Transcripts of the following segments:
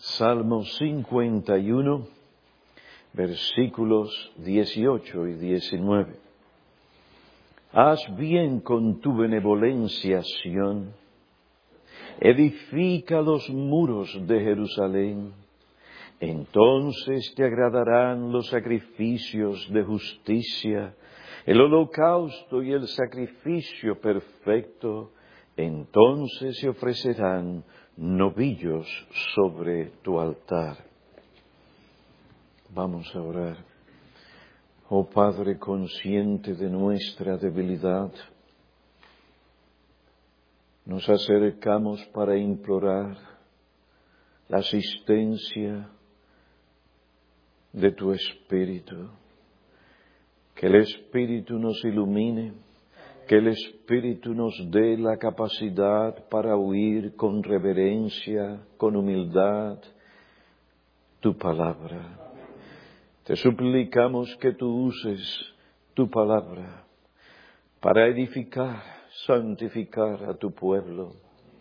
Salmo 51, versículos 18 y 19. Haz bien con tu benevolencia, Sión, edifica los muros de Jerusalén, entonces te agradarán los sacrificios de justicia, el holocausto y el sacrificio perfecto, entonces se ofrecerán novillos sobre tu altar. Vamos a orar. Oh Padre, consciente de nuestra debilidad, nos acercamos para implorar la asistencia de tu Espíritu. Que el Espíritu nos ilumine, que el Espíritu nos dé la capacidad para oír con reverencia, con humildad, tu palabra. Te suplicamos que tú uses tu palabra para edificar, santificar a tu pueblo,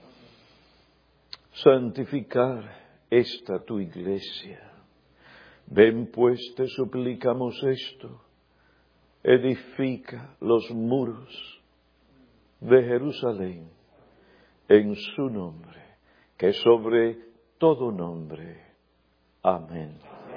santificar esta tu iglesia. Ven pues, te suplicamos esto, edifica los muros de Jerusalén en su nombre, que sobre todo nombre. Amén.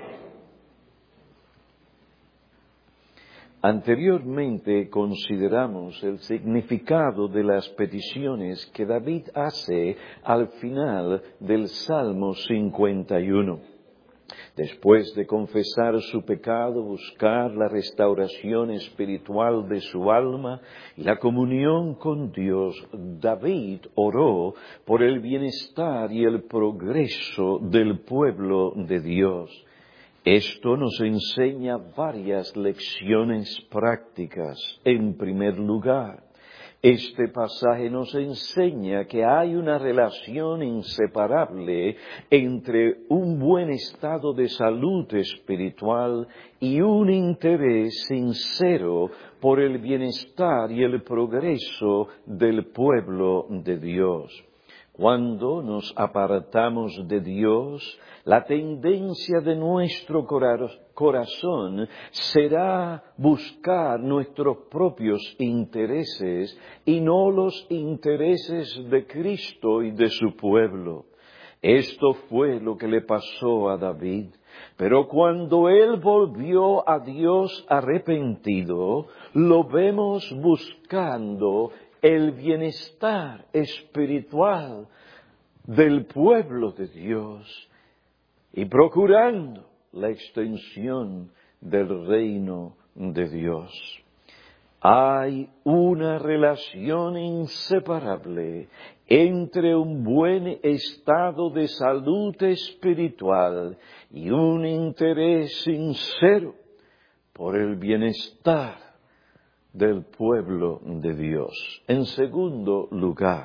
Anteriormente consideramos el significado de las peticiones que David hace al final del Salmo 51. Después de confesar su pecado, buscar la restauración espiritual de su alma y la comunión con Dios, David oró por el bienestar y el progreso del pueblo de Dios. Esto nos enseña varias lecciones prácticas. En primer lugar, este pasaje nos enseña que hay una relación inseparable entre un buen estado de salud espiritual y un interés sincero por el bienestar y el progreso del pueblo de Dios. Cuando nos apartamos de Dios, la tendencia de nuestro corazón será buscar nuestros propios intereses y no los intereses de Cristo y de su pueblo. Esto fue lo que le pasó a David. Pero cuando él volvió a Dios arrepentido, lo vemos buscando el bienestar espiritual del pueblo de Dios y procurando la extensión del reino de Dios. Hay una relación inseparable entre un buen estado de salud espiritual y un interés sincero por el bienestar del pueblo de Dios. En segundo lugar,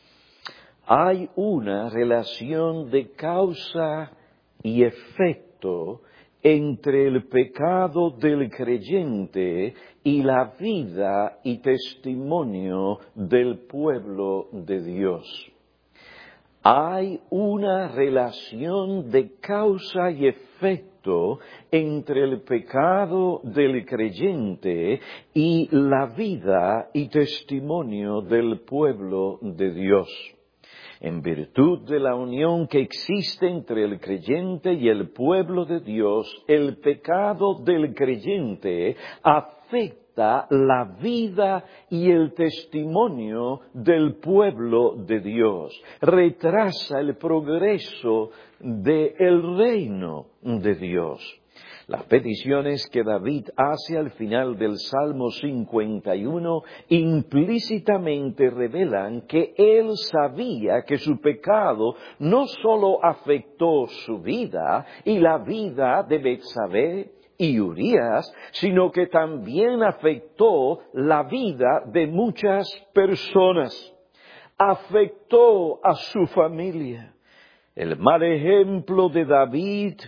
hay una relación de causa y efecto entre el pecado del creyente y la vida y testimonio del pueblo de Dios. Hay una relación de causa y efecto entre el pecado del creyente y la vida y testimonio del pueblo de Dios. En virtud de la unión que existe entre el creyente y el pueblo de Dios, el pecado del creyente afecta la vida y el testimonio del pueblo de Dios, retrasa el progreso del reino de Dios. Las peticiones que David hace al final del Salmo 51 implícitamente revelan que él sabía que su pecado no solo afectó su vida y la vida de Betsabé y Urías, sino que también afectó la vida de muchas personas. Afectó a su familia. El mal ejemplo de David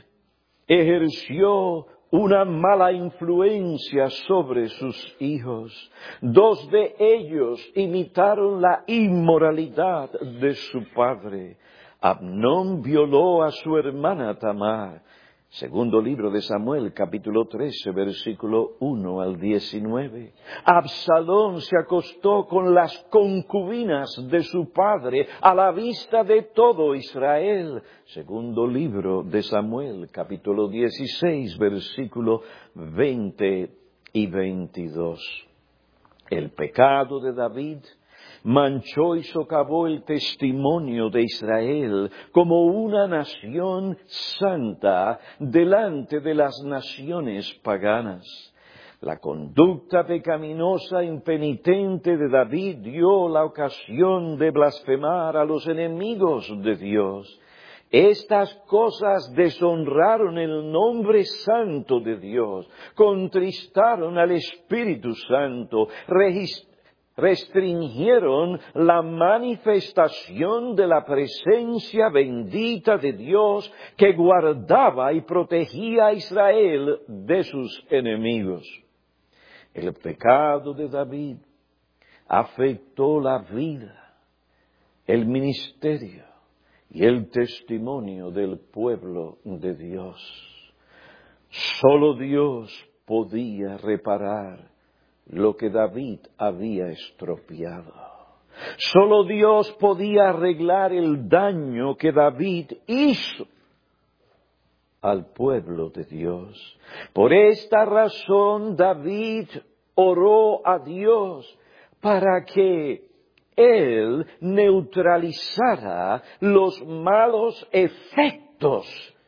ejerció una mala influencia sobre sus hijos. 2 de ellos imitaron la inmoralidad de su padre. Amnón violó a su hermana Tamar. Segundo libro de Samuel, capítulo 13, versículo 1 al 19. Absalón se acostó con las concubinas de su padre a la vista de todo Israel. Segundo libro de Samuel, capítulo 16, versículo 20 y 22. El pecado de David manchó y socavó el testimonio de Israel como una nación santa delante de las naciones paganas. La conducta pecaminosa e impenitente de David dio la ocasión de blasfemar a los enemigos de Dios. Estas cosas deshonraron el nombre santo de Dios, contristaron al Espíritu Santo, restringieron la manifestación de la presencia bendita de Dios que guardaba y protegía a Israel de sus enemigos. El pecado de David afectó la vida, el ministerio y el testimonio del pueblo de Dios. Solo Dios podía reparar lo que David había estropeado. Solo Dios podía arreglar el daño que David hizo al pueblo de Dios. Por esta razón David oró a Dios para que Él neutralizara los malos efectos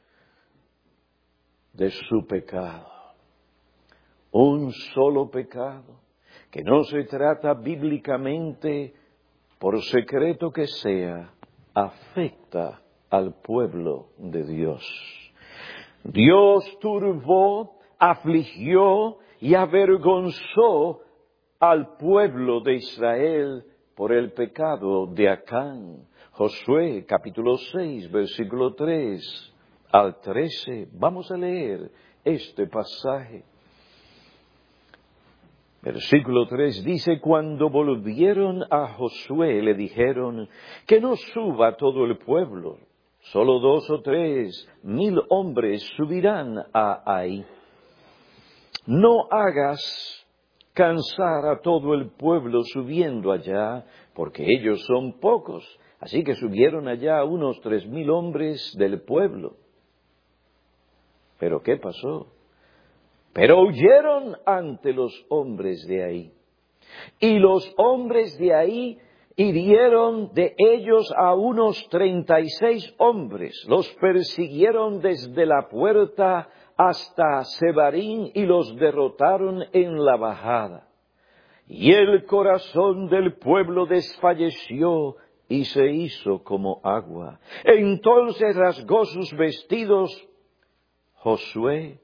de su pecado. Un solo pecado, que no se trata bíblicamente, por secreto que sea, afecta al pueblo de Dios. Dios turbó, afligió y avergonzó al pueblo de Israel por el pecado de Acán. Josué, capítulo 6, versículo 3 al 13. Vamos a leer este pasaje. Versículo 3 dice, cuando volvieron a Josué le dijeron que no suba todo el pueblo, solo 2 o 3 mil hombres subirán a Ai. No hagas cansar a todo el pueblo subiendo allá, porque ellos son pocos. Así que subieron allá unos 3,000 hombres del pueblo. ¿Pero qué pasó? Pero huyeron ante los hombres de ahí. Y los hombres de ahí hirieron de ellos a unos 36 hombres. Los persiguieron desde la puerta hasta Sebarín y los derrotaron en la bajada. Y el corazón del pueblo desfalleció y se hizo como agua. Entonces rasgó sus vestidos Josué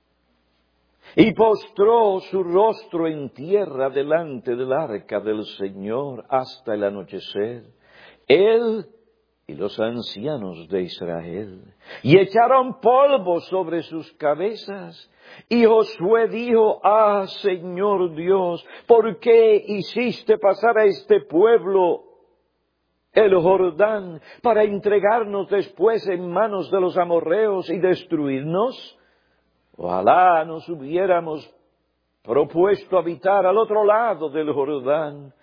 y postró su rostro en tierra delante del arca del Señor hasta el anochecer, él y los ancianos de Israel, y echaron polvo sobre sus cabezas. Y Josué dijo, Señor Dios, ¿por qué hiciste pasar a este pueblo el Jordán para entregarnos después en manos de los amorreos y destruirnos? Ojalá nos hubiéramos propuesto habitar al otro lado del Jordán.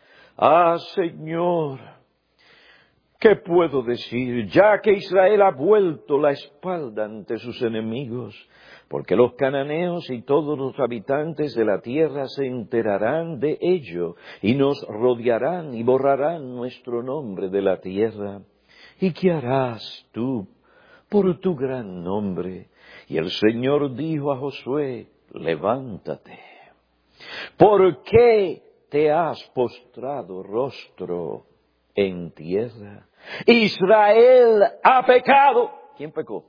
Señor, ¿qué puedo decir? Ya que Israel ha vuelto la espalda ante sus enemigos, porque los cananeos y todos los habitantes de la tierra se enterarán de ello, y nos rodearán y borrarán nuestro nombre de la tierra. ¿Y qué harás tú por tu gran nombre? Y el Señor dijo a Josué, levántate. ¿Por qué te has postrado rostro en tierra? Israel ha pecado. ¿Quién pecó?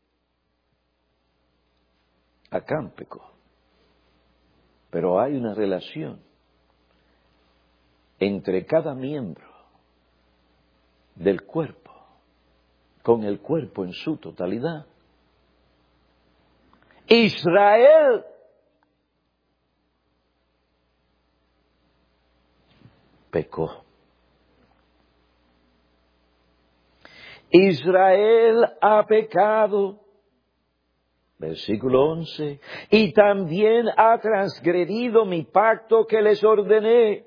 Acán pecó. Pero hay una relación entre cada miembro del cuerpo con el cuerpo en su totalidad. Israel pecó. Israel ha pecado, versículo 11, y también ha transgredido mi pacto que les ordené.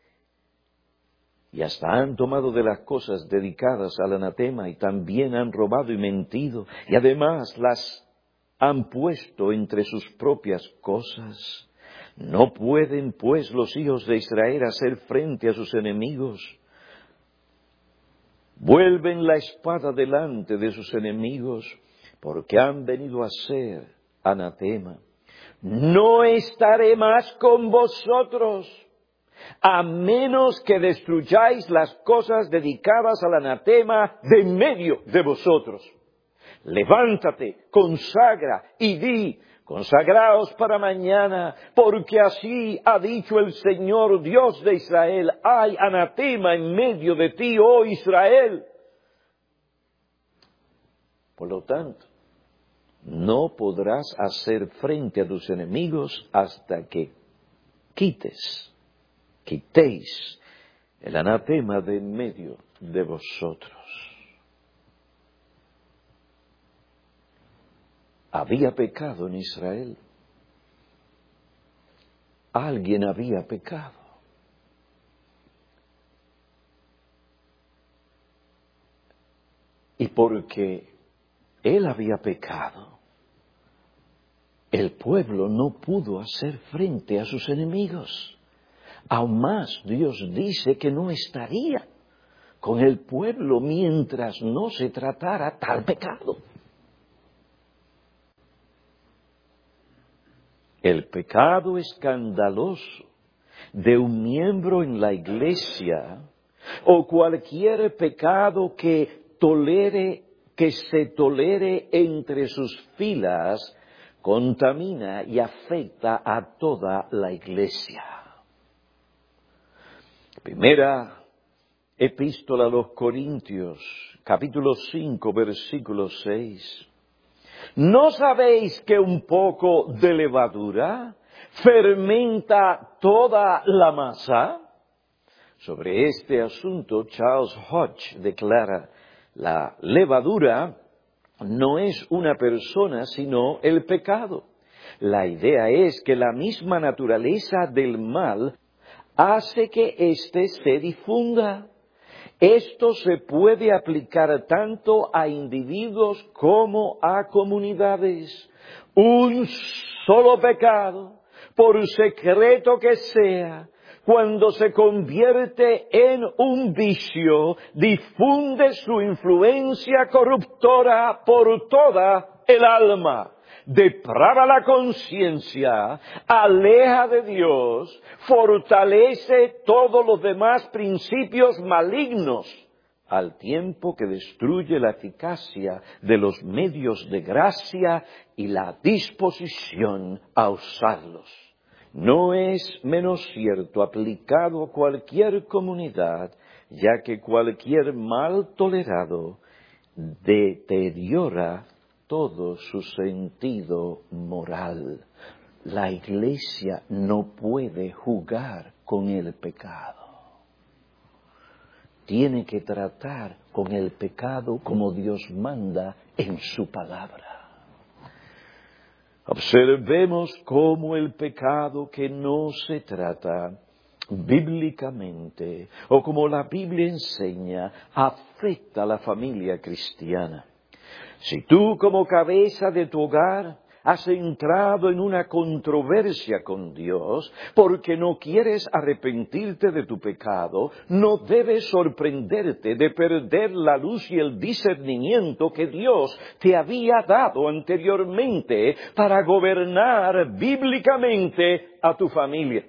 Y hasta han tomado de las cosas dedicadas al anatema y también han robado y mentido, y además las han puesto entre sus propias cosas. No pueden, pues, los hijos de Israel hacer frente a sus enemigos. Vuelven la espada delante de sus enemigos, porque han venido a ser anatema. No estaré más con vosotros, a menos que destruyáis las cosas dedicadas al anatema de en medio de vosotros. Levántate, consagra y di, consagraos para mañana, porque así ha dicho el Señor Dios de Israel, hay anatema en medio de ti, oh Israel. Por lo tanto, no podrás hacer frente a tus enemigos hasta que quitéis el anatema de en medio de vosotros. Había pecado en Israel. Alguien había pecado. Y porque él había pecado, el pueblo no pudo hacer frente a sus enemigos. Aún más, Dios dice que no estaría con el pueblo mientras no se tratara tal pecado. El pecado escandaloso de un miembro en la iglesia o cualquier pecado que se tolere entre sus filas contamina y afecta a toda la iglesia. Primera epístola a los Corintios, capítulo 5, versículo 6. ¿No sabéis que un poco de levadura fermenta toda la masa? Sobre este asunto, Charles Hodge declara, la levadura no es una persona, sino el pecado. La idea es que la misma naturaleza del mal hace que éste se difunda. Esto se puede aplicar tanto a individuos como a comunidades. Un solo pecado, por secreto que sea, cuando se convierte en un vicio, difunde su influencia corruptora por toda el alma. Deprava la conciencia, aleja de Dios, fortalece todos los demás principios malignos, al tiempo que destruye la eficacia de los medios de gracia y la disposición a usarlos. No es menos cierto aplicado a cualquier comunidad, ya que cualquier mal tolerado deteriora todo su sentido moral. La iglesia no puede jugar con el pecado. Tiene que tratar con el pecado como Dios manda en su palabra. Observemos cómo el pecado que no se trata bíblicamente, o como la Biblia enseña, afecta a la familia cristiana. Si tú como cabeza de tu hogar has entrado en una controversia con Dios porque no quieres arrepentirte de tu pecado, no debes sorprenderte de perder la luz y el discernimiento que Dios te había dado anteriormente para gobernar bíblicamente a tu familia.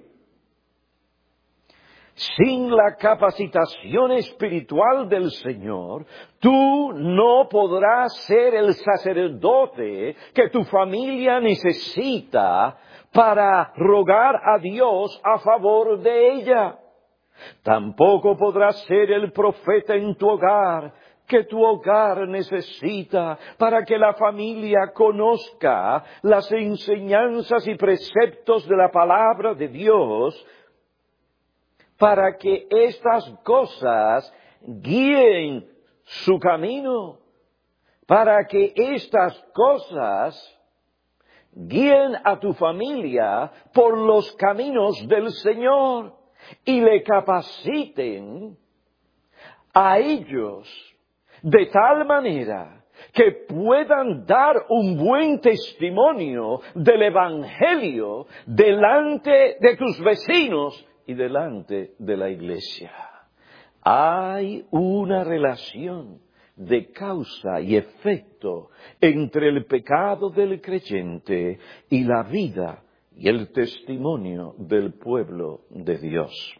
Sin la capacitación espiritual del Señor, tú no podrás ser el sacerdote que tu familia necesita para rogar a Dios a favor de ella. Tampoco podrás ser el profeta en tu hogar que tu hogar necesita para que la familia conozca las enseñanzas y preceptos de la palabra de Dios, para que estas cosas guíen su camino, para que estas cosas guíen a tu familia por los caminos del Señor y le capaciten a ellos de tal manera que puedan dar un buen testimonio del Evangelio delante de tus vecinos y delante de la iglesia. Hay una relación de causa y efecto entre el pecado del creyente y la vida y el testimonio del pueblo de Dios.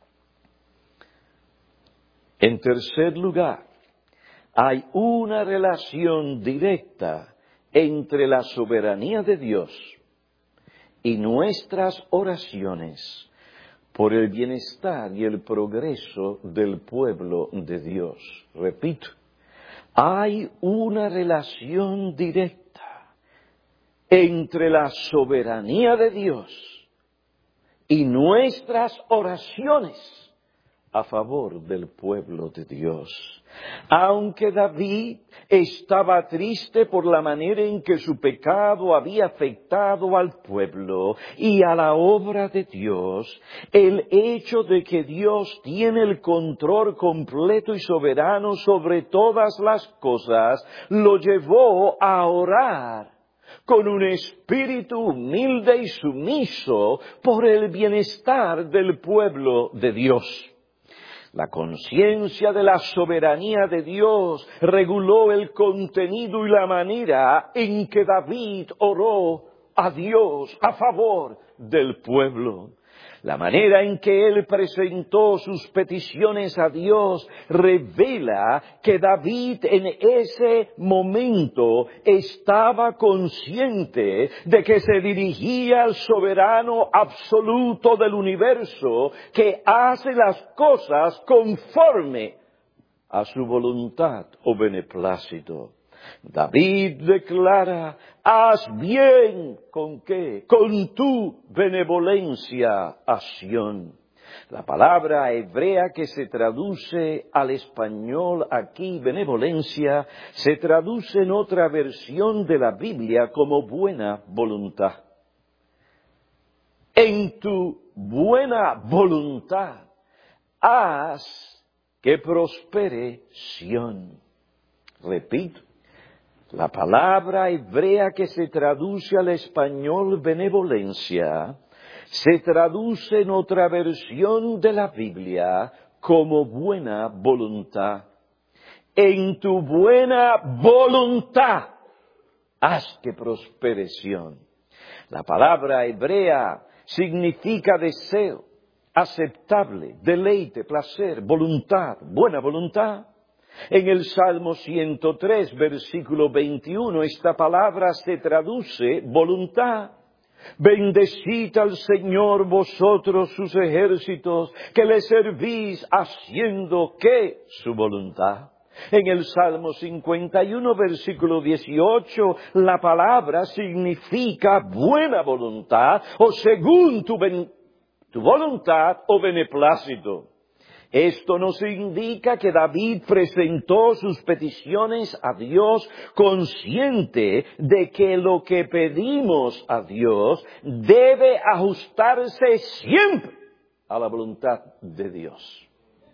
En tercer lugar, hay una relación directa entre la soberanía de Dios y nuestras oraciones por el bienestar y el progreso del pueblo de Dios. Repito, hay una relación directa entre la soberanía de Dios y nuestras oraciones a favor del pueblo de Dios. Aunque David estaba triste por la manera en que su pecado había afectado al pueblo y a la obra de Dios, el hecho de que Dios tiene el control completo y soberano sobre todas las cosas, lo llevó a orar con un espíritu humilde y sumiso por el bienestar del pueblo de Dios. La conciencia de la soberanía de Dios reguló el contenido y la manera en que David oró a Dios a favor del pueblo. La manera en que él presentó sus peticiones a Dios revela que David en ese momento estaba consciente de que se dirigía al soberano absoluto del universo que hace las cosas conforme a su voluntad o beneplácito. David declara, haz bien, ¿con qué? Con tu benevolencia, acción. La palabra hebrea que se traduce al español aquí, benevolencia, se traduce en otra versión de la Biblia como buena voluntad. En tu buena voluntad, haz que prospere Sión. Repito. La palabra hebrea que se traduce al español benevolencia se traduce en otra versión de la Biblia como buena voluntad. En tu buena voluntad haz que prospere Sión. La palabra hebrea significa deseo, aceptable, deleite, placer, voluntad, buena voluntad. En el Salmo 103, versículo 21, esta palabra se traduce voluntad. Bendecid al Señor vosotros sus ejércitos, que le servís haciendo ¿qué? Su voluntad. En el Salmo 51, versículo 18, la palabra significa buena voluntad o según tu voluntad o beneplácito. Esto nos indica que David presentó sus peticiones a Dios consciente de que lo que pedimos a Dios debe ajustarse siempre a la voluntad de Dios.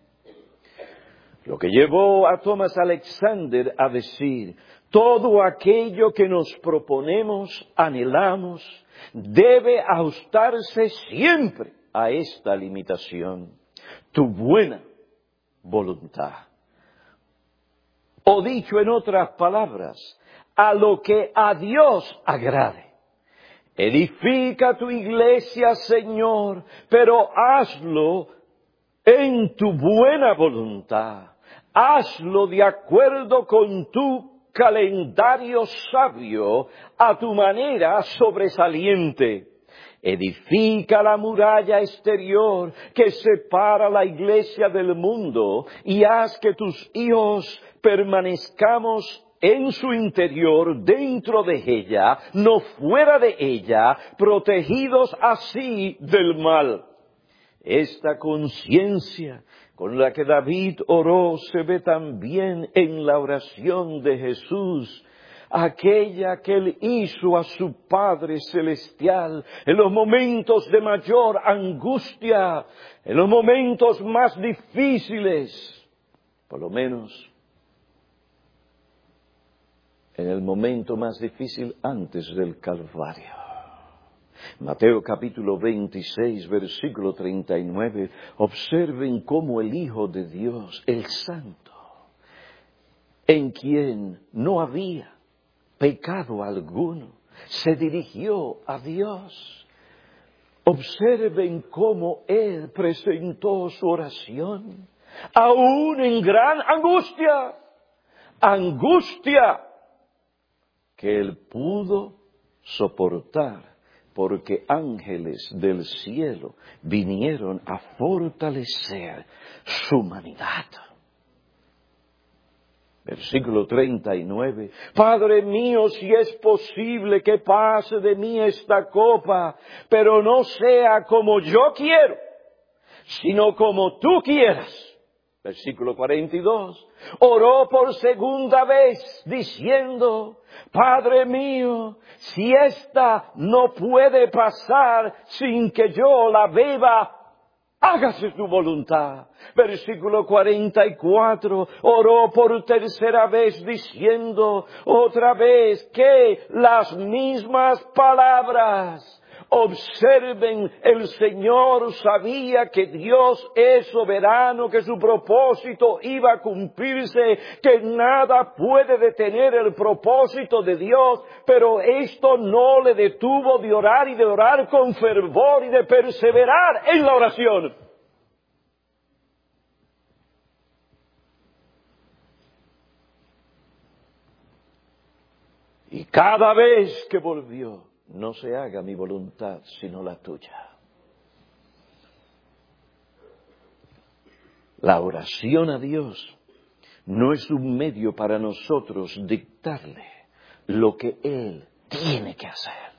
Lo que llevó a Thomas Alexander a decir, todo aquello que nos proponemos, anhelamos, debe ajustarse siempre a esta limitación. Tu buena voluntad. O dicho en otras palabras, a lo que a Dios agrade. Edifica tu iglesia, Señor, pero hazlo en tu buena voluntad. Hazlo de acuerdo con tu calendario sabio, a tu manera sobresaliente. Edifica la muralla exterior que separa la iglesia del mundo y haz que tus hijos permanezcamos en su interior, dentro de ella, no fuera de ella, protegidos así del mal. Esta conciencia con la que David oró se ve también en la oración de Jesús, aquella que él hizo a su Padre Celestial en los momentos de mayor angustia, en los momentos más difíciles, por lo menos en el momento más difícil antes del Calvario. Mateo capítulo 26, versículo 39, observen cómo el Hijo de Dios, el Santo, en quien no había pecado alguno, se dirigió a Dios. Observen cómo Él presentó su oración, aún en gran angustia, angustia que Él pudo soportar, porque ángeles del cielo vinieron a fortalecer su humanidad. Versículo 39. Padre mío, si es posible que pase de mí esta copa, pero no sea como yo quiero, sino como tú quieras. Versículo 42. Oró por segunda vez diciendo, Padre mío, si esta no puede pasar sin que yo la beba, hágase tu voluntad. Versículo 44, oró por tercera vez diciendo otra vez que las mismas palabras. Observen, el Señor sabía que Dios es soberano, que su propósito iba a cumplirse, que nada puede detener el propósito de Dios, pero esto no le detuvo de orar y de orar con fervor y de perseverar en la oración. Y cada vez que volvió, no se haga mi voluntad, sino la tuya. La oración a Dios no es un medio para nosotros dictarle lo que Él tiene que hacer.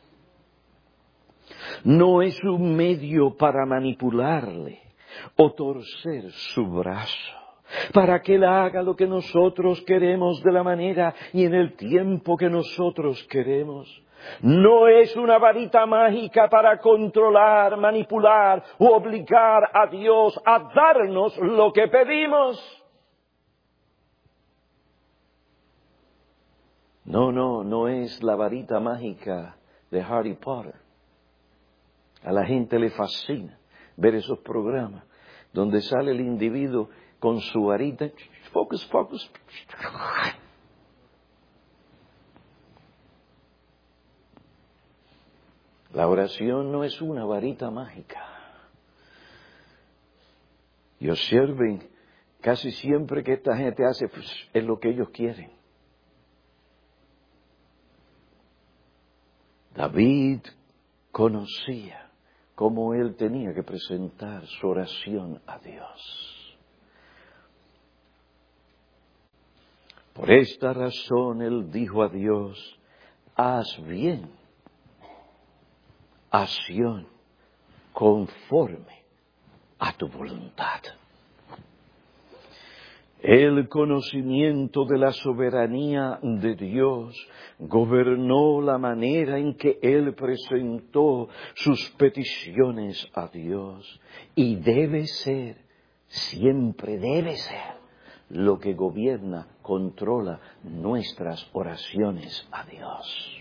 No es un medio para manipularle o torcer su brazo, para que Él haga lo que nosotros queremos de la manera y en el tiempo que nosotros queremos. No es una varita mágica para controlar, manipular u obligar a Dios a darnos lo que pedimos. No es la varita mágica de Harry Potter. A la gente le fascina ver esos programas donde sale el individuo con su varita, focus, focus. La oración no es una varita mágica. Y observen, casi siempre que esta gente hace, pues, es lo que ellos quieren. David conocía cómo él tenía que presentar su oración a Dios. Por esta razón él dijo a Dios, haz bien, acción conforme a tu voluntad. El conocimiento de la soberanía de Dios gobernó la manera en que Él presentó sus peticiones a Dios y debe ser, siempre debe ser, lo que gobierna, controla nuestras oraciones a Dios.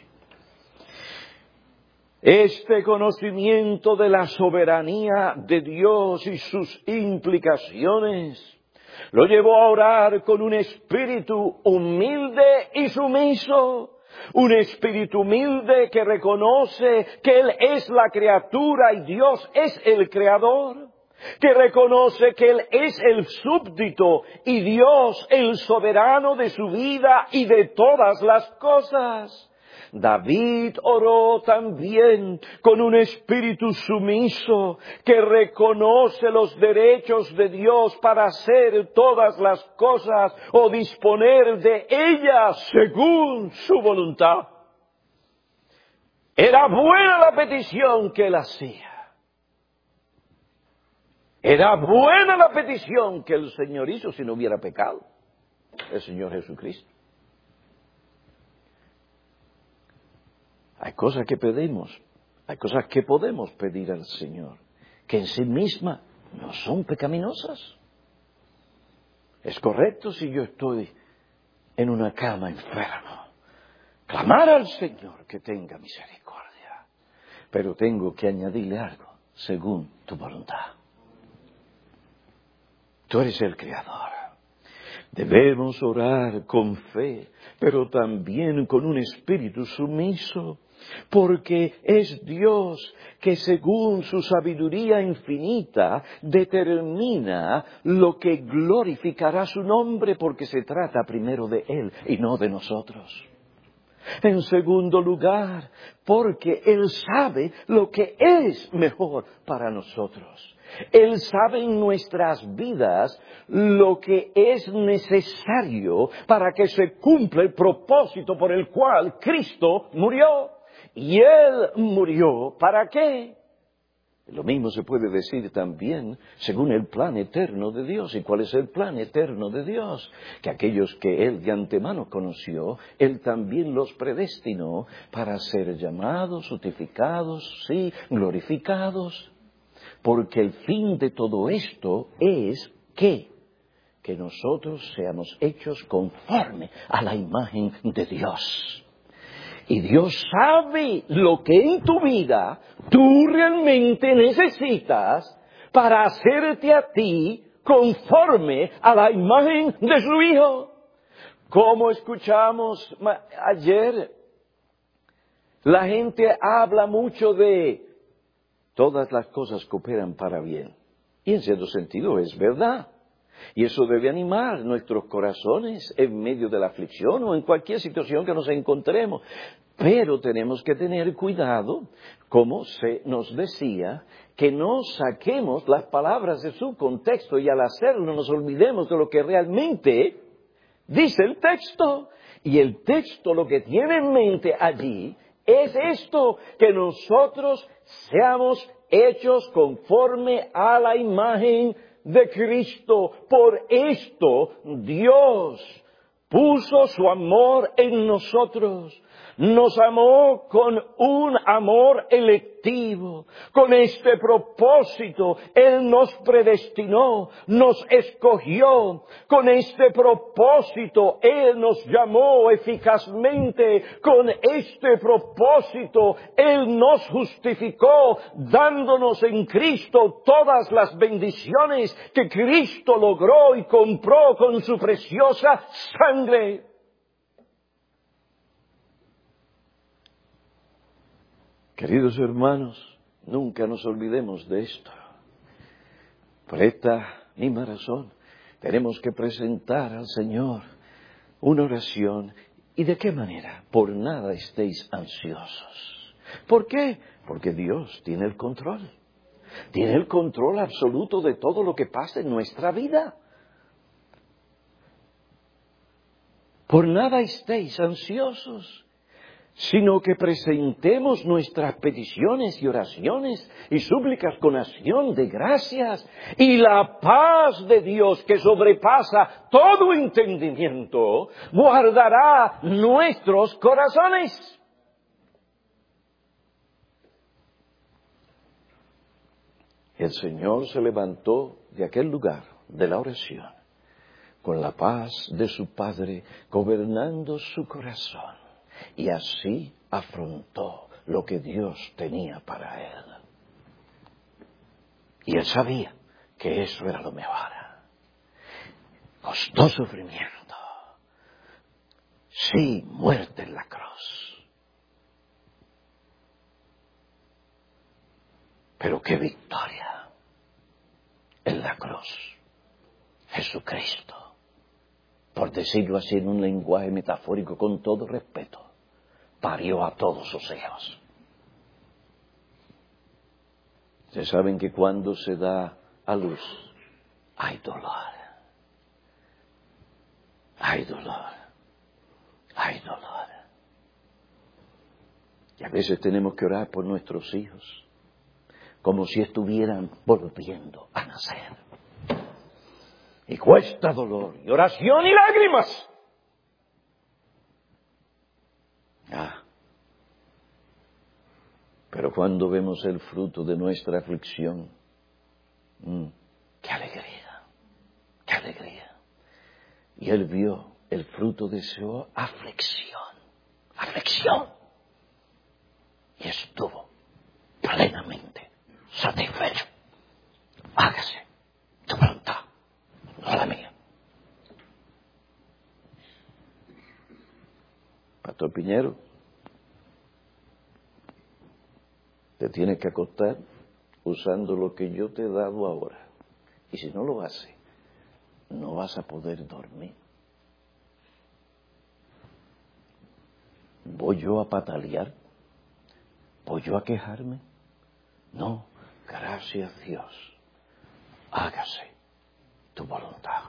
Este conocimiento de la soberanía de Dios y sus implicaciones lo llevó a orar con un espíritu humilde y sumiso, un espíritu humilde que reconoce que Él es la criatura y Dios es el creador, que reconoce que Él es el súbdito y Dios el soberano de su vida y de todas las cosas. David oró también con un espíritu sumiso que reconoce los derechos de Dios para hacer todas las cosas o disponer de ellas según su voluntad. Era buena la petición que él hacía. Era buena la petición que el Señor hizo si no hubiera pecado. El Señor Jesucristo. Hay cosas que pedimos, hay cosas que podemos pedir al Señor, que en sí mismas no son pecaminosas. Es correcto si yo estoy en una cama enfermo, clamar al Señor que tenga misericordia, pero tengo que añadirle algo, según tu voluntad. Tú eres el Creador. Debemos orar con fe, pero también con un espíritu sumiso, porque es Dios que según su sabiduría infinita determina lo que glorificará su nombre, porque se trata primero de Él y no de nosotros. En segundo lugar, porque Él sabe lo que es mejor para nosotros. Él sabe en nuestras vidas lo que es necesario para que se cumpla el propósito por el cual Cristo murió. Y Él murió, ¿para qué? Lo mismo se puede decir también según el plan eterno de Dios. ¿Y cuál es el plan eterno de Dios? Que aquellos que Él de antemano conoció, Él también los predestinó para ser llamados, santificados, sí, glorificados. Porque el fin de todo esto es que nosotros seamos hechos conforme a la imagen de Dios. Y Dios sabe lo que en tu vida tú realmente necesitas para hacerte a ti conforme a la imagen de su Hijo. Como escuchamos ayer, la gente habla mucho de todas las cosas cooperan para bien. Y en cierto sentido es verdad. Y eso debe animar nuestros corazones en medio de la aflicción o en cualquier situación que nos encontremos. Pero tenemos que tener cuidado, como se nos decía, que no saquemos las palabras de su contexto y al hacerlo nos olvidemos de lo que realmente dice el texto. Y el texto lo que tiene en mente allí es esto, que nosotros seamos hechos conforme a la imagen de Cristo. Por esto Dios puso su amor en nosotros. Nos amó con un amor electivo. Con este propósito Él nos predestinó, nos escogió. Con este propósito Él nos llamó eficazmente. Con este propósito Él nos justificó, dándonos en Cristo todas las bendiciones que Cristo logró y compró con su preciosa sangre. Queridos hermanos, nunca nos olvidemos de esto. Por esta misma razón, tenemos que presentar al Señor una oración. ¿Y de qué manera? Por nada estéis ansiosos. ¿Por qué? Porque Dios tiene el control. Tiene el control absoluto de todo lo que pasa en nuestra vida. Por nada estéis ansiosos, sino que presentemos nuestras peticiones y oraciones y súplicas con acción de gracias, y la paz de Dios que sobrepasa todo entendimiento guardará nuestros corazones. El Señor se levantó de aquel lugar de la oración con la paz de su Padre gobernando su corazón. Y así afrontó lo que Dios tenía para él. Y él sabía que eso era lo mejor. Costó sufrimiento. Sí, muerte en la cruz. Pero qué victoria en la cruz. Jesucristo, por decirlo así en un lenguaje metafórico con todo respeto, parió a todos sus hijos. Ustedes saben que cuando se da a luz hay dolor. Hay dolor. Hay dolor. Y a veces tenemos que orar por nuestros hijos, como si estuvieran volviendo a nacer. Y cuesta dolor, y oración y lágrimas. Pero cuando vemos el fruto de nuestra aflicción, ¡qué alegría! ¡Qué alegría! Y él vio el fruto de su aflicción. ¡Aflicción! Y estuvo plenamente satisfecho. Hágase tu voluntad, no la mía. Pastor Piñero, te tienes que acostar usando lo que yo te he dado ahora. Y si no lo hace, no vas a poder dormir. ¿Voy yo a patalear? ¿Voy yo a quejarme? No, gracias a Dios. Hágase tu voluntad.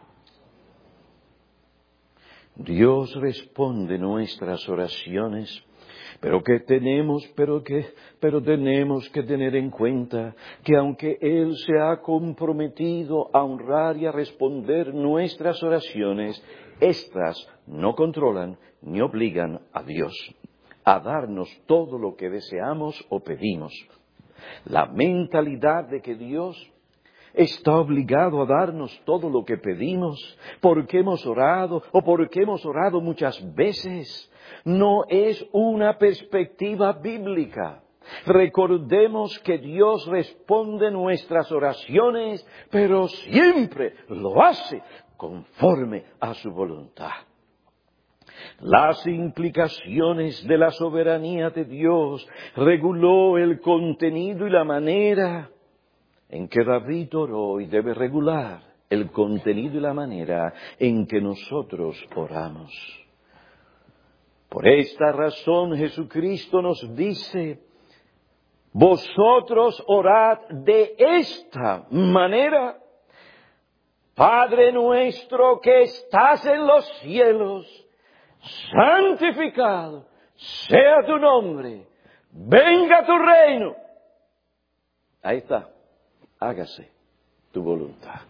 Dios responde nuestras oraciones, pero tenemos que tener en cuenta que aunque Él se ha comprometido a honrar y a responder nuestras oraciones, éstas no controlan ni obligan a Dios a darnos todo lo que deseamos o pedimos. La mentalidad de que Dios está obligado a darnos todo lo que pedimos porque hemos orado o porque hemos orado muchas veces no es una perspectiva bíblica. Recordemos que Dios responde nuestras oraciones, pero siempre lo hace conforme a su voluntad. Las implicaciones de la soberanía de Dios reguló el contenido y la manera en que David oró y debe regular el contenido y la manera en que nosotros oramos. Por esta razón Jesucristo nos dice, vosotros orad de esta manera, Padre nuestro que estás en los cielos, santificado sea tu nombre, venga tu reino. Ahí está, hágase tu voluntad.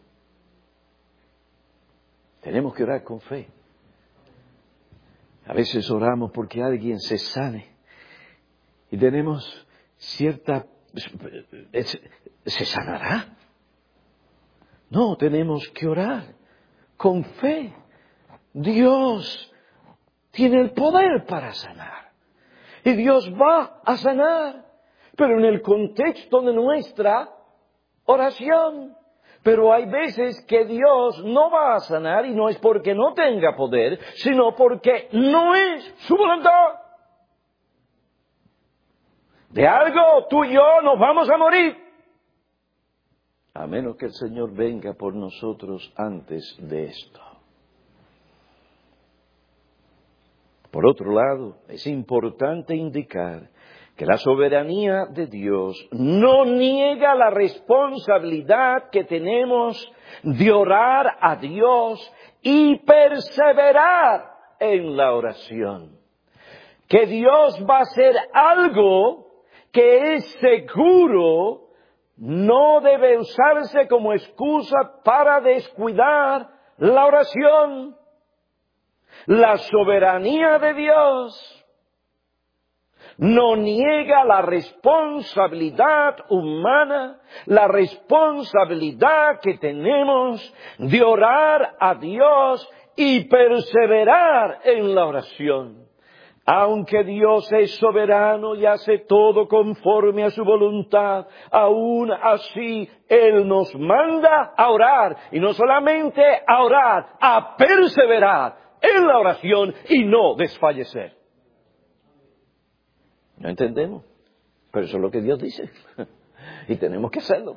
Tenemos que orar con fe. A veces oramos porque alguien se sane y tenemos cierta... ¿Se sanará? No, tenemos que orar con fe. Dios tiene el poder para sanar. Y Dios va a sanar, pero en el contexto de nuestra oración. Pero hay veces que Dios no va a sanar y no es porque no tenga poder, sino porque no es su voluntad. De algo tú y yo nos vamos a morir, a menos que el Señor venga por nosotros antes de esto. Por otro lado, es importante indicar que la soberanía de Dios no niega la responsabilidad que tenemos de orar a Dios y perseverar en la oración. Que Dios va a hacer algo que es seguro, no debe usarse como excusa para descuidar la oración. La soberanía de Dios no niega la responsabilidad humana, la responsabilidad que tenemos de orar a Dios y perseverar en la oración. Aunque Dios es soberano y hace todo conforme a su voluntad, aún así Él nos manda a orar, y no solamente a orar, a perseverar en la oración y no desfallecer. No entendemos, pero eso es lo que Dios dice y tenemos que hacerlo.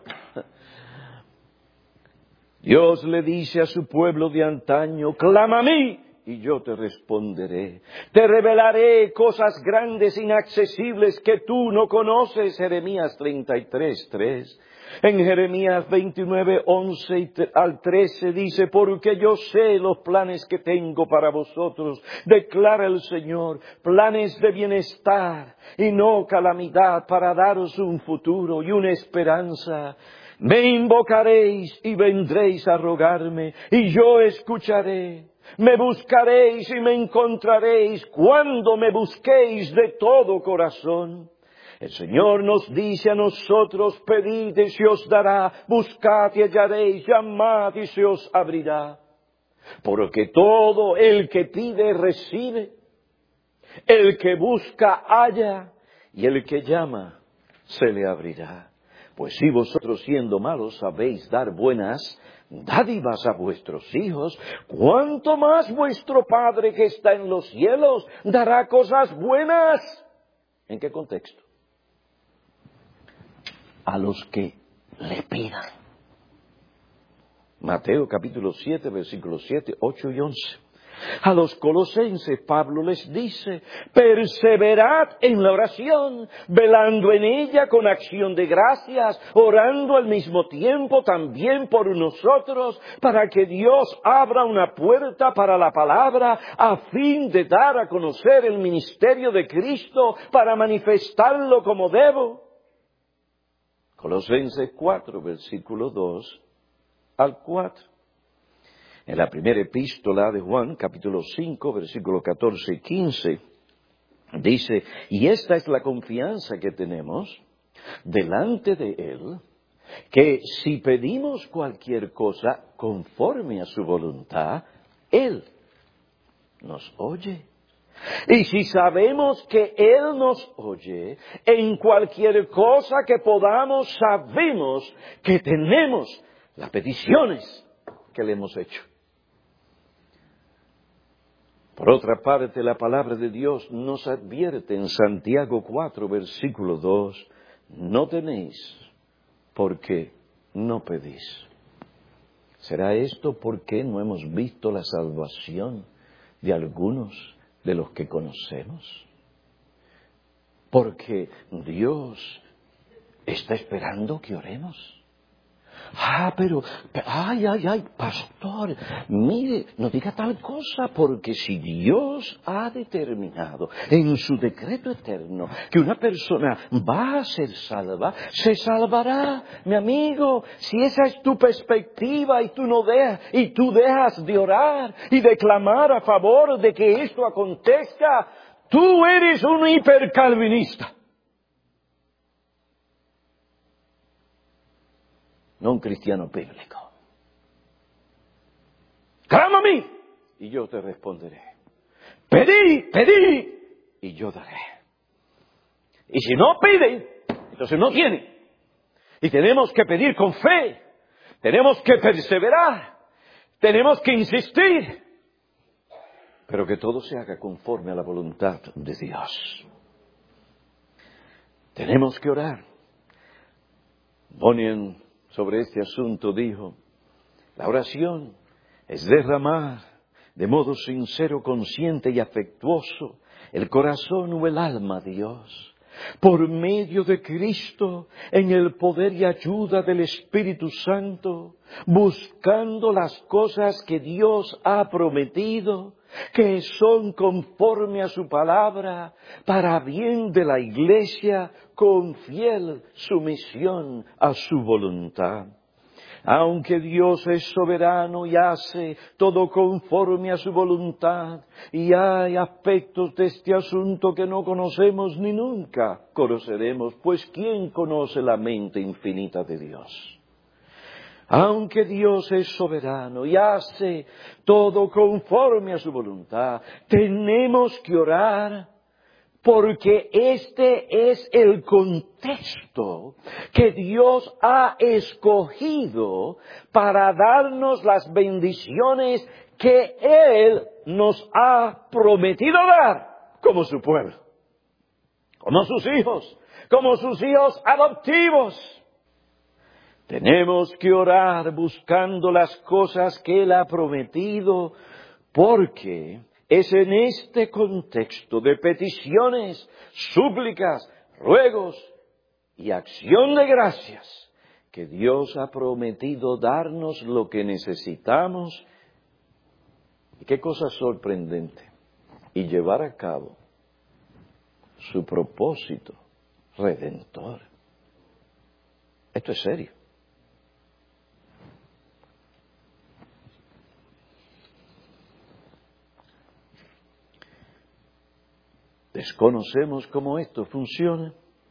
Dios le dice a su pueblo de antaño, clama a mí y yo te responderé. Te revelaré cosas grandes, inaccesibles que tú no conoces. Jeremías 33:3. En Jeremías 29:11 al 13 dice, porque yo sé los planes que tengo para vosotros, declara el Señor, planes de bienestar y no calamidad, para daros un futuro y una esperanza. Me invocaréis y vendréis a rogarme, y yo escucharé. Me buscaréis y me encontraréis cuando me busquéis de todo corazón. El Señor nos dice a nosotros, pedid y se os dará, buscad y hallaréis, llamad y se os abrirá. Porque todo el que pide recibe, el que busca halla, y el que llama se le abrirá. Pues si vosotros siendo malos sabéis dar buenas dádivas a vuestros hijos, ¿cuánto más vuestro Padre que está en los cielos dará cosas buenas? ¿En qué contexto? A los que le pidan. Mateo capítulo 7, versículos 7, 8 y 11. A los colosenses Pablo les dice, perseverad en la oración, velando en ella con acción de gracias, orando al mismo tiempo también por nosotros, para que Dios abra una puerta para la palabra, a fin de dar a conocer el ministerio de Cristo, para manifestarlo como debo. Colosenses 4, versículo 2 al 4. En la primera epístola de Juan, capítulo 5, versículos 14 y 15, dice, y esta es la confianza que tenemos delante de Él, que si pedimos cualquier cosa conforme a su voluntad, Él nos oye. Y si sabemos que Él nos oye, en cualquier cosa que podamos, sabemos que tenemos las peticiones que le hemos hecho. Por otra parte, la palabra de Dios nos advierte en Santiago 4, versículo 2, no tenéis porque no pedís. ¿Será esto porque no hemos visto la salvación de algunos de los que conocemos? Porque Dios está esperando que oremos. Pero, pastor, mire, no diga tal cosa, porque si Dios ha determinado en su decreto eterno que una persona va a ser salva, se salvará, mi amigo. Si esa es tu perspectiva y tú dejas de orar y de clamar a favor de que esto acontezca, tú eres un hipercalvinista. No un cristiano bíblico. Clama a mí y yo te responderé. Pedí y yo daré. Y si no piden, entonces no tienen. Y tenemos que pedir con fe. Tenemos que perseverar. Tenemos que insistir. Pero que todo se haga conforme a la voluntad de Dios. Tenemos que orar. Bunyan sobre este asunto dijo, la oración es derramar de modo sincero, consciente y afectuoso el corazón o el alma a Dios, por medio de Cristo, en el poder y ayuda del Espíritu Santo, buscando las cosas que Dios ha prometido, que son conforme a su palabra, para bien de la Iglesia, con fiel sumisión a su voluntad. Aunque Dios es soberano y hace todo conforme a su voluntad, y hay aspectos de este asunto que no conocemos ni nunca conoceremos, pues ¿quién conoce la mente infinita de Dios? Aunque Dios es soberano y hace todo conforme a su voluntad, tenemos que orar, porque este es el contexto que Dios ha escogido para darnos las bendiciones que Él nos ha prometido dar como su pueblo, como sus hijos adoptivos. Tenemos que orar buscando las cosas que Él ha prometido, porque es en este contexto de peticiones, súplicas, ruegos y acción de gracias que Dios ha prometido darnos lo que necesitamos. Y qué cosa sorprendente. Y llevar a cabo su propósito redentor. Esto es serio. Desconocemos cómo esto funciona.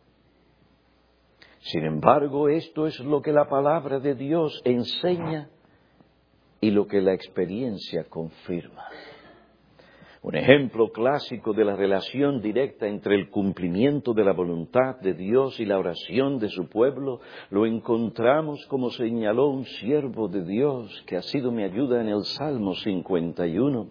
Sin embargo, esto es lo que la palabra de Dios enseña y lo que la experiencia confirma. Un ejemplo clásico de la relación directa entre el cumplimiento de la voluntad de Dios y la oración de su pueblo lo encontramos, como señaló un siervo de Dios que ha sido mi ayuda, en el Salmo 51.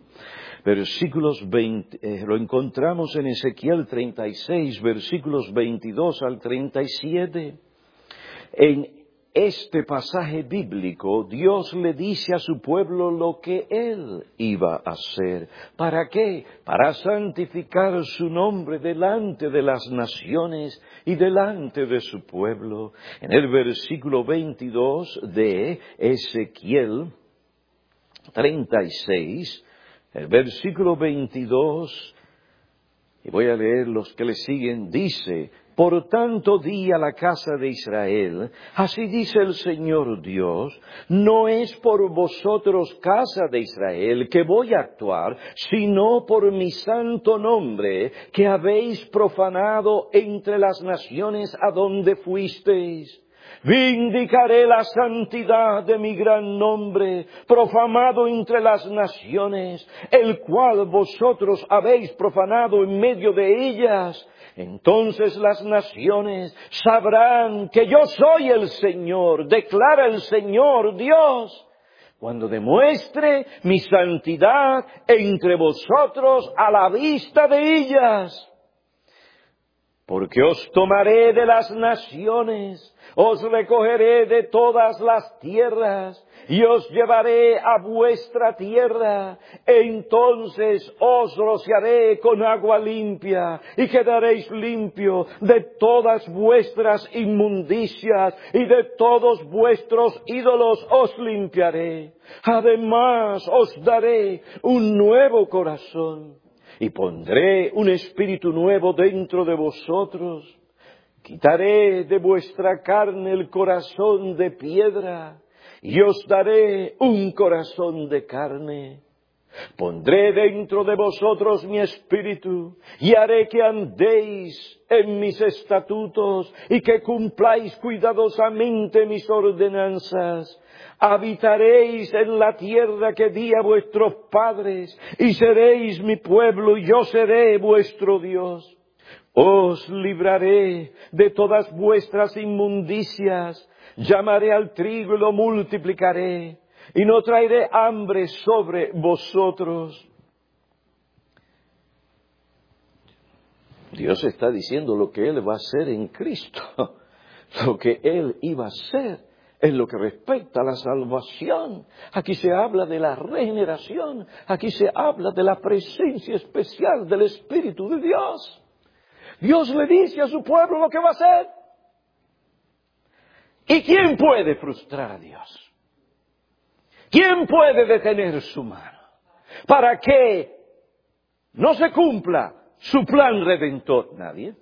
Lo encontramos en Ezequiel 36, versículos 22 al 37. En este pasaje bíblico, Dios le dice a su pueblo lo que Él iba a hacer. ¿Para qué? Para santificar su nombre delante de las naciones y delante de su pueblo. En el versículo 22 de Ezequiel 36, el versículo 22, y voy a leer los que le siguen, dice: por tanto di a la casa de Israel, así dice el Señor Dios, no es por vosotros, casa de Israel, que voy a actuar, sino por mi santo nombre, que habéis profanado entre las naciones a donde fuisteis. Vindicaré la santidad de mi gran nombre, profanado entre las naciones, el cual vosotros habéis profanado en medio de ellas. Entonces las naciones sabrán que yo soy el Señor, declara el Señor Dios, cuando demuestre mi santidad entre vosotros a la vista de ellas. Porque os tomaré de las naciones, os recogeré de todas las tierras, y os llevaré a vuestra tierra. Entonces os rociaré con agua limpia, y quedaréis limpio de todas vuestras inmundicias, y de todos vuestros ídolos os limpiaré. Además os daré un nuevo corazón, y pondré un espíritu nuevo dentro de vosotros. Quitaré de vuestra carne el corazón de piedra, y os daré un corazón de carne. Pondré dentro de vosotros mi espíritu, y haré que andéis en mis estatutos, y que cumpláis cuidadosamente mis ordenanzas. Habitaréis en la tierra que di a vuestros padres, y seréis mi pueblo, y yo seré vuestro Dios. Os libraré de todas vuestras inmundicias, llamaré al trigo y lo multiplicaré, y no traeré hambre sobre vosotros. Dios está diciendo lo que Él va a hacer en Cristo, lo que Él iba a hacer en lo que respecta a la salvación. Aquí se habla de la regeneración, aquí se habla de la presencia especial del Espíritu de Dios. Dios le dice a su pueblo lo que va a hacer. ¿Y quién puede frustrar a Dios? ¿Quién puede detener su mano para que no se cumpla su plan redentor? Nadie.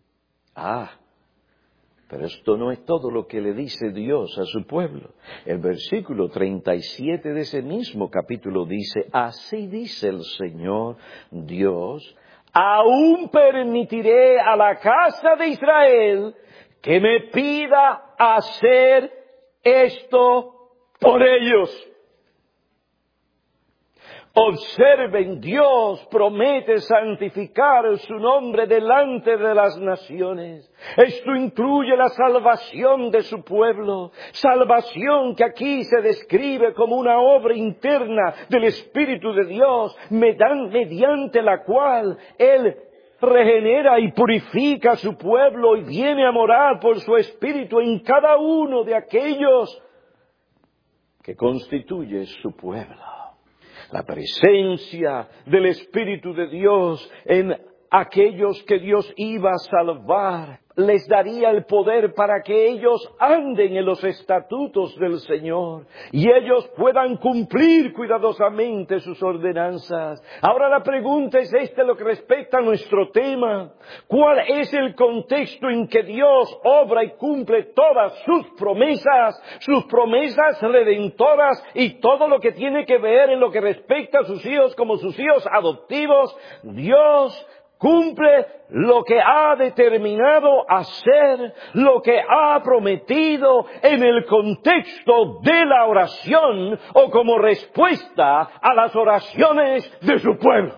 Pero esto no es todo lo que le dice Dios a su pueblo. El versículo 37 de ese mismo capítulo dice: así dice el Señor Dios, aún permitiré a la casa de Israel que me pida hacer esto por ellos. Observen, Dios promete santificar su nombre delante de las naciones. Esto incluye la salvación de su pueblo, salvación que aquí se describe como una obra interna del Espíritu de Dios, mediante la cual Él regenera y purifica a su pueblo y viene a morar por su Espíritu en cada uno de aquellos que constituye su pueblo. la presencia del Espíritu de Dios en aquellos que Dios iba a salvar, les daría el poder para que ellos anden en los estatutos del Señor y ellos puedan cumplir cuidadosamente sus ordenanzas. Ahora la pregunta es lo que respecta a nuestro tema. ¿Cuál es el contexto en que Dios obra y cumple todas sus promesas redentoras y todo lo que tiene que ver en lo que respecta a sus hijos como sus hijos adoptivos? Dios cumple lo que ha determinado hacer, lo que ha prometido en el contexto de la oración o como respuesta a las oraciones de su pueblo.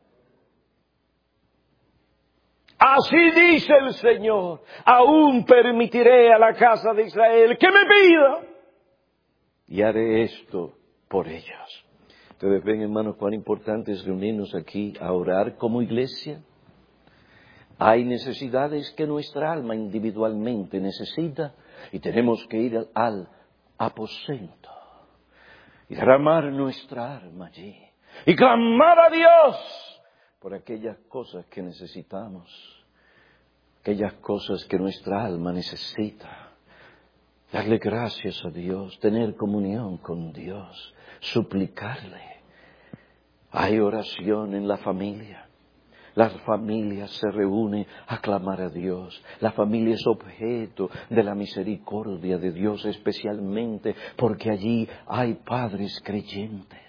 Así dice el Señor: aún permitiré a la casa de Israel que me pida y haré esto por ellos. Ustedes ven, hermanos, cuán importante es reunirnos aquí a orar como iglesia. Hay necesidades que nuestra alma individualmente necesita y tenemos que ir al aposento y derramar nuestra alma allí y clamar a Dios por aquellas cosas que necesitamos, aquellas cosas que nuestra alma necesita. Darle gracias a Dios, tener comunión con Dios, suplicarle. Hay oración en la familia. La familia se reúne a clamar a Dios. La familia es objeto de la misericordia de Dios, especialmente porque allí hay padres creyentes.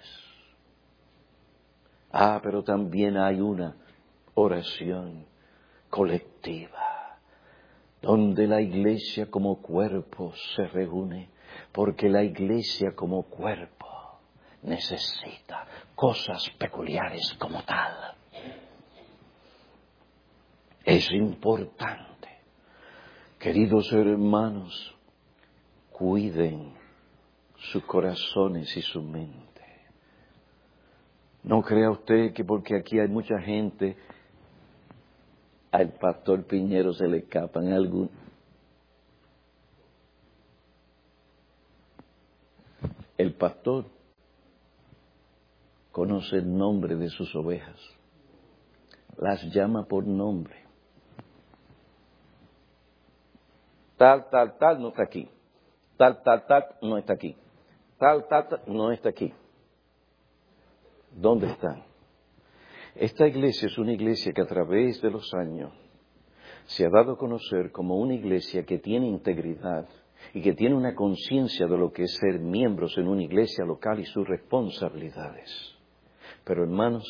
Pero también hay una oración colectiva, donde la iglesia como cuerpo se reúne, porque la iglesia como cuerpo necesita cosas peculiares como tal. Es importante, queridos hermanos, cuiden sus corazones y su mente. No crea usted que porque aquí hay mucha gente, al pastor Piñero se le escapan algunos. El pastor conoce el nombre de sus ovejas, las llama por nombre. Tal no está aquí. Tal no está aquí. Tal no está aquí. ¿Dónde están? Esta iglesia es una iglesia que a través de los años se ha dado a conocer como una iglesia que tiene integridad y que tiene una conciencia de lo que es ser miembros en una iglesia local y sus responsabilidades. Pero hermanos,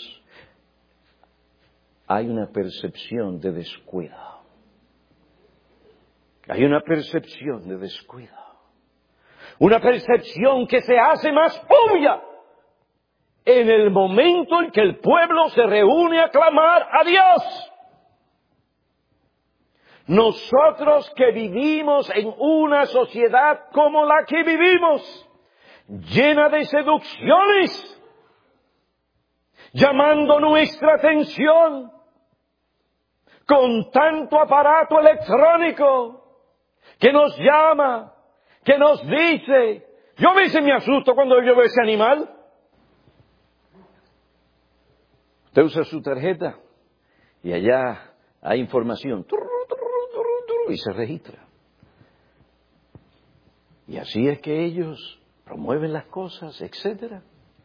hay una percepción de descuido. Hay una percepción de descuido. Una percepción que se hace más obvia en el momento en que el pueblo se reúne a clamar a Dios. Nosotros que vivimos en una sociedad como la que vivimos, llena de seducciones, llamando nuestra atención, con tanto aparato electrónico que nos llama, que nos dice. Yo a veces me asusto cuando yo veo ese animal. Usted usa su tarjeta y allá hay información y se registra. Y así es que ellos promueven las cosas, etcétera.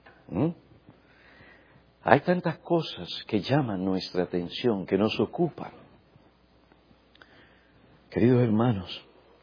Hay tantas cosas que llaman nuestra atención, que nos ocupan. Queridos hermanos,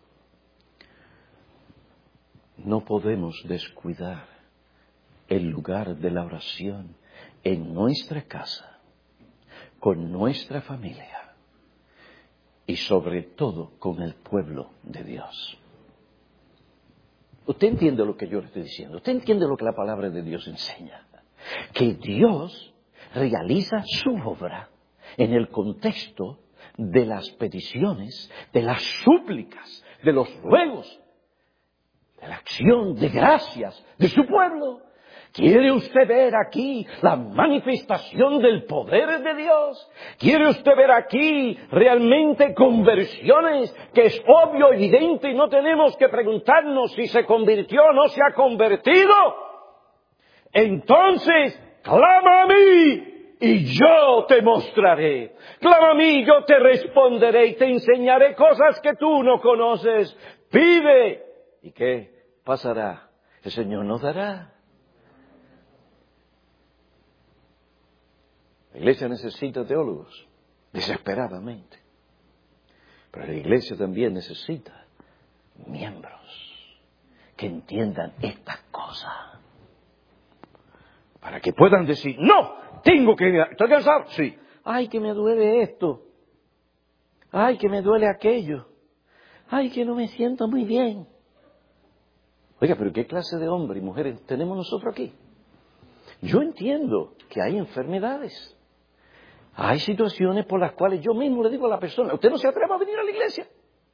no podemos descuidar el lugar de la oración en nuestra casa, con nuestra familia y sobre todo con el pueblo de Dios. Usted entiende lo que yo le estoy diciendo, usted entiende lo que la palabra de Dios enseña, que Dios realiza su obra en el contexto de las peticiones, de las súplicas, de los ruegos, de la acción de gracias de su pueblo. ¿Quiere usted ver aquí la manifestación del poder de Dios? ¿Quiere usted ver aquí realmente conversiones que es obvio, evidente y no tenemos que preguntarnos si se convirtió o no se ha convertido? Entonces, clama a mí y yo te mostraré. Clama a mí, yo te responderé y te enseñaré cosas que tú no conoces. Pide. ¿Y qué pasará? El Señor nos dará. La iglesia necesita teólogos, desesperadamente. Pero la iglesia también necesita miembros que entiendan estas cosas. Para que puedan decir, no, ¿estoy cansado? Sí. Ay, que me duele esto. Ay, que me duele aquello. Ay, que no me siento muy bien. Oiga, pero ¿qué clase de hombres y mujeres tenemos nosotros aquí? Yo entiendo que hay enfermedades. Hay situaciones por las cuales yo mismo le digo a la persona, usted no se atreva a venir a la iglesia.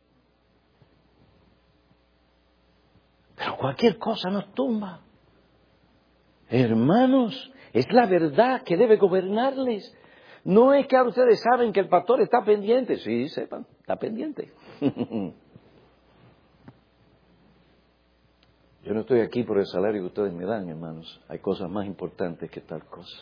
Pero cualquier cosa nos tumba. Hermanos, es la verdad que debe gobernarles. No es que ahora ustedes saben que el pastor está pendiente. Sí, sepan, está pendiente. Yo no estoy aquí por el salario que ustedes me dan, hermanos. Hay cosas más importantes que tal cosa.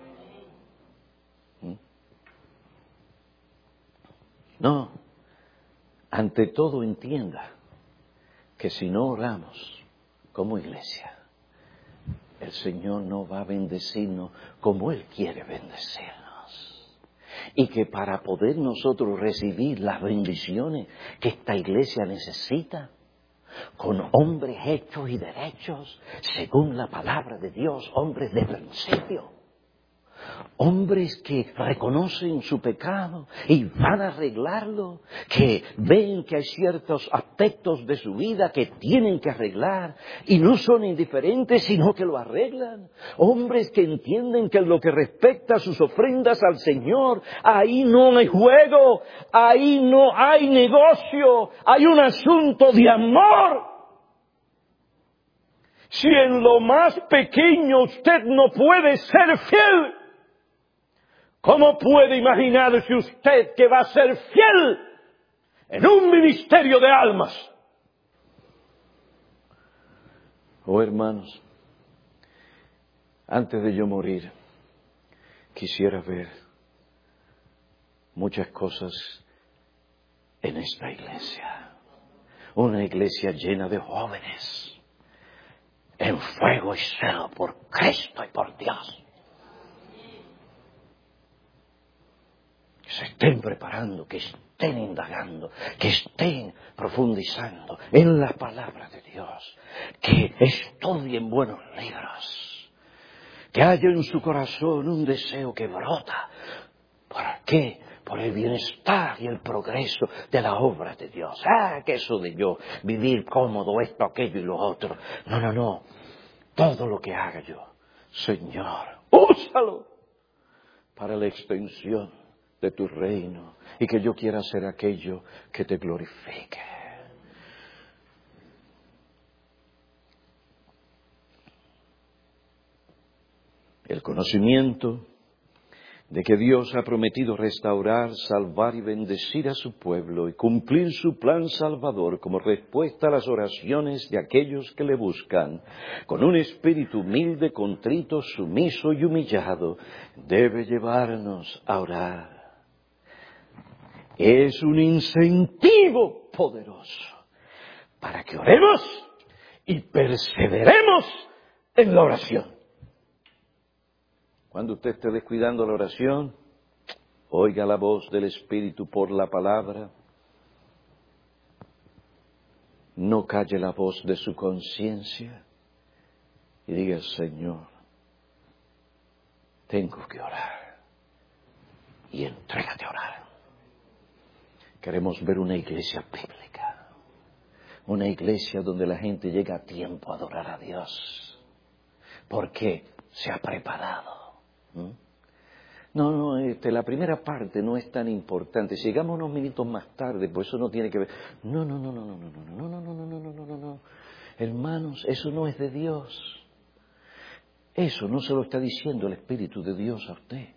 No, ante todo entienda que si no oramos como iglesia, el Señor no va a bendecirnos como Él quiere bendecirnos. Y que para poder nosotros recibir las bendiciones que esta iglesia necesita, con hombres hechos y derechos, según la palabra de Dios, hombres de principio, hombres que reconocen su pecado y van a arreglarlo, que ven que hay ciertos aspectos de su vida que tienen que arreglar y no son indiferentes sino que lo arreglan. Hombres que entienden que en lo que respecta a sus ofrendas al Señor, ahí no hay juego, ahí no hay negocio, hay un asunto de amor. Si en lo más pequeño usted no puede ser fiel, ¿cómo puede imaginarse usted que va a ser fiel en un ministerio de almas? Oh, hermanos, antes de yo morir, quisiera ver muchas cosas en esta iglesia. Una iglesia llena de jóvenes, en fuego y celo por Cristo y por Dios. Que se estén preparando, que estén indagando, que estén profundizando en la palabra de Dios, que estudien buenos libros, que haya en su corazón un deseo que brota. ¿Por qué? Por el bienestar y el progreso de la obra de Dios. Que eso de yo vivir cómodo, esto, aquello y lo otro. No. Todo lo que haga yo, Señor, úsalo para la extensión de tu reino y que yo quiera hacer aquello que te glorifique. El conocimiento de que Dios ha prometido restaurar, salvar y bendecir a su pueblo y cumplir su plan salvador como respuesta a las oraciones de aquellos que le buscan, con un espíritu humilde, contrito, sumiso y humillado, debe llevarnos a orar. Es un incentivo poderoso para que oremos y perseveremos en la oración. Cuando usted esté descuidando la oración, oiga la voz del Espíritu por la palabra. No calle la voz de su conciencia y diga, Señor, tengo que orar. Y entrégate a orar. Queremos ver una iglesia bíblica. Una iglesia donde la gente llega a tiempo a adorar a Dios. Porque se ha preparado. No, la primera parte no es tan importante. Si llegamos unos minutos más tarde, pues eso no tiene que ver. No. Hermanos, eso no es de Dios. Eso no se lo está diciendo el Espíritu de Dios a usted.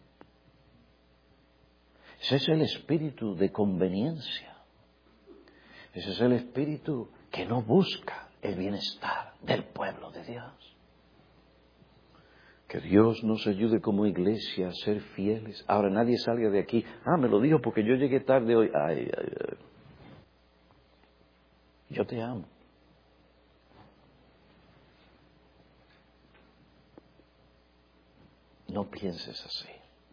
Ese es el espíritu de conveniencia. Ese es el espíritu que no busca el bienestar del pueblo de Dios. Que Dios nos ayude como iglesia a ser fieles. Ahora nadie salga de aquí. Me lo dijo porque yo llegué tarde hoy. Ay. Yo te amo. No pienses así.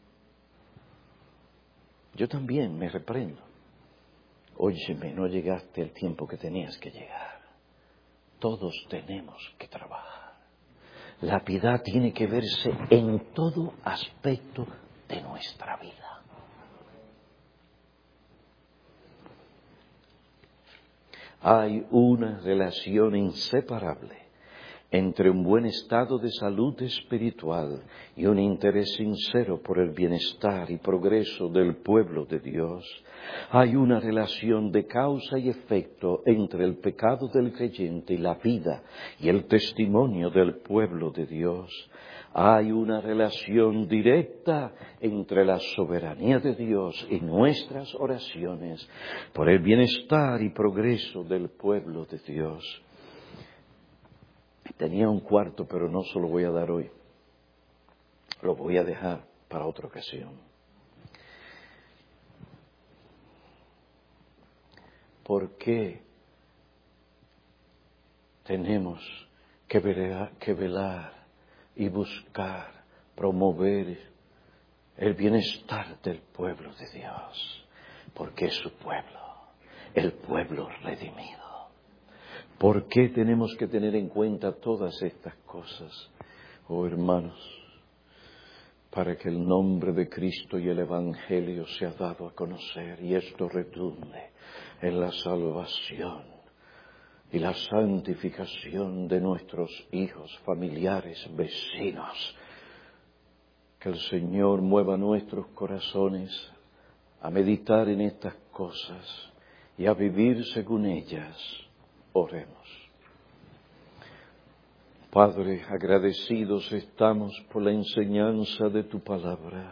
Yo también me reprendo. Óyeme, no llegaste el tiempo que tenías que llegar. Todos tenemos que trabajar. La piedad tiene que verse en todo aspecto de nuestra vida. Hay una relación inseparable entre un buen estado de salud espiritual y un interés sincero por el bienestar y progreso del pueblo de Dios. Hay una relación de causa y efecto entre el pecado del creyente y la vida y el testimonio del pueblo de Dios. Hay una relación directa entre la soberanía de Dios y nuestras oraciones por el bienestar y progreso del pueblo de Dios. Tenía un cuarto, pero no se lo voy a dar hoy. Lo voy a dejar para otra ocasión. ¿Por qué tenemos que velar y buscar, promover el bienestar del pueblo de Dios? Porque es su pueblo, el pueblo redimido. ¿Por qué tenemos que tener en cuenta todas estas cosas? Oh hermanos, para que el nombre de Cristo y el Evangelio sea dado a conocer y esto redunde en la salvación y la santificación de nuestros hijos, familiares, vecinos. Que el Señor mueva nuestros corazones a meditar en estas cosas y a vivir según ellas. Oremos. Padre, agradecidos estamos por la enseñanza de tu palabra.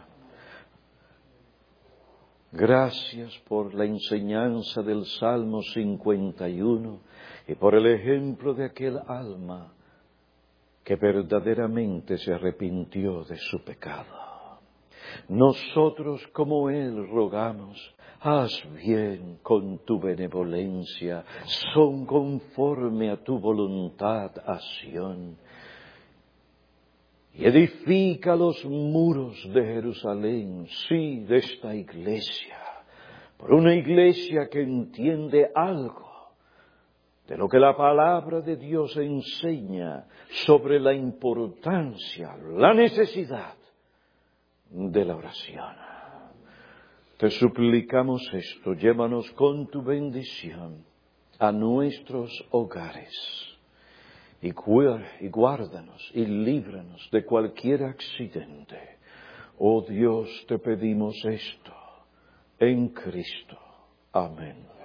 Gracias por la enseñanza del Salmo 51 y por el ejemplo de aquel alma que verdaderamente se arrepintió de su pecado. Nosotros como Él rogamos, haz bien con tu benevolencia, son conforme a tu voluntad, acción. Y edifica los muros de Jerusalén, sí, de esta iglesia, por una iglesia que entiende algo de lo que la palabra de Dios enseña sobre la importancia, la necesidad de la oración. Te suplicamos esto, llévanos con tu bendición a nuestros hogares y guárdanos y líbranos de cualquier accidente. Oh Dios, te pedimos esto en Cristo. Amén.